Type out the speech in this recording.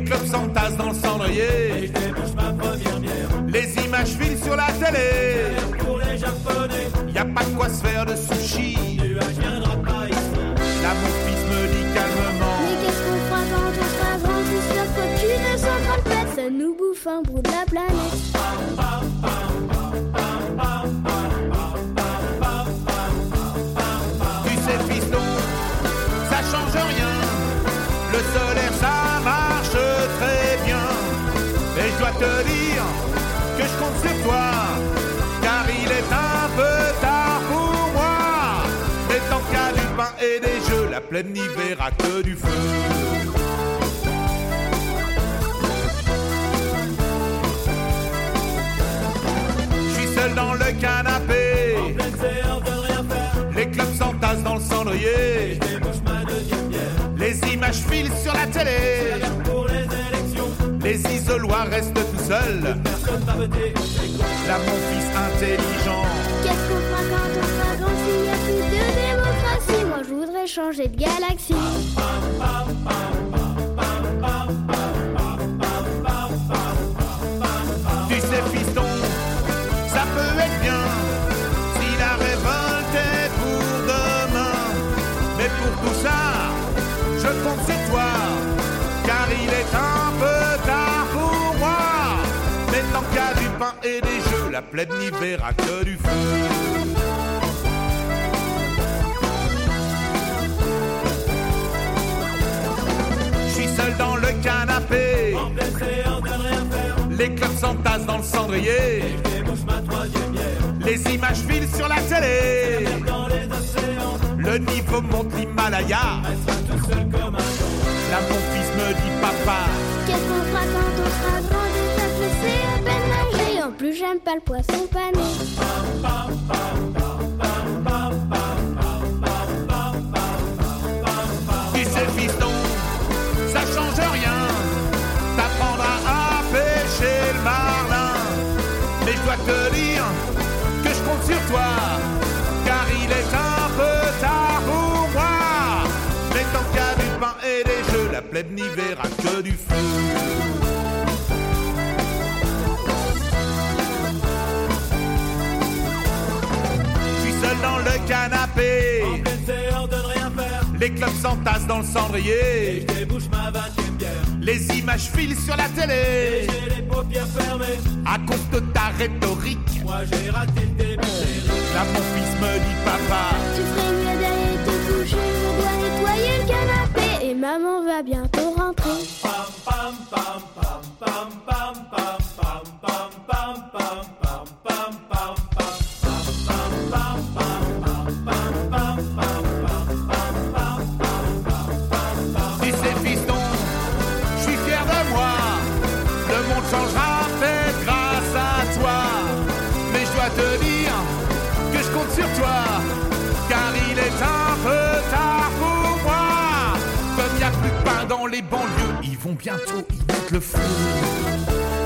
clubs s'entassent dans le cendrier. Et je débouche ma première bière. Les images filent sur la télé. Pour les Japonais, Y a pas de quoi se faire de sushi. nuage viendra pas ici. Là mon fils me dit calmement. Mais qu'est-ce qu'on fera quand on sera grand? C'est sûr qu'aucune 137 ça nous bouffe un bout de la planète. Tu sais fiston, ça change rien. Le solaire ça marche très bien. Et je dois te dire que je compte sur toi, car il est un peu tard pour moi. Mais tant qu'il y a du pain et des jeux, la plaine n'y verra que du feu. Je suis seul dans le canapé, En pleine séance de rien faire. les clubs s'entassent dans le cendrier. Je débouche ma deuxième bière. Les images filent sur la télé. Pour les élections, Les isoloirs restent tout seuls. personne va voter. Là mon fils intelligent. Qu'est-ce qu'on fera quand on sera grand s'il n'y a plus de démocratie? Moi je voudrais changer de galaxie. Tu sais fiston, ça peut être bien si la révolte est pour demain. Mais pour tout ça, je compte sur toi, car il est un peu tard pour moi. Mais tant qu'il y a du pain et des jeux, la plaine n'y verra que du feu. Je suis seul dans le canapé, En pleine séance de rien faire. les clubs s'entassent dans le cendrier. Je débouche ma troisième bière. Les images filent sur la télé. Dans les océans, Le niveau monte l'Himalaya. elle sera tout seul comme un gant. Là mon fils me dit papa. Qu'est-ce qu'on fera quand on sera grand? Déjà je sais à peine nager. En plus j'aime pas le poisson pané. Tu sais fiston, ça change rien. T'apprendras à pêcher le marlin. Mais je dois te dire que je compte sur toi, car il est un peu tard pour moi. Mais tant qu'il y a du pain et des jeux, la plaine n'y verra que du feu. Je suis seul dans le canapé, En pleine séance de rien faire. les clubs s'entassent dans le cendrier. Je débouche ma 20e bière. Les images filent sur la télé. J'ai les paupières fermées. À cause de ta rhétorique, Moi j'ai raté le début des rues. là mon fils me dit papa. Tu ferais mieux d'aller te coucher. Je dois nettoyer le canapé. Et maman va bientôt rentrer. Pam pam pam pam pam pam pam pam pam pam pam pam pam pam pam. Tu sais fiston, je suis fier de moi. Le monde changera peut-être grâce à toi. Mais je dois te dire que je compte sur toi, car il est un peu tard pour moi. Comme il n'y a plus de pain dans les banlieues, ils vont bientôt y mettre le feu.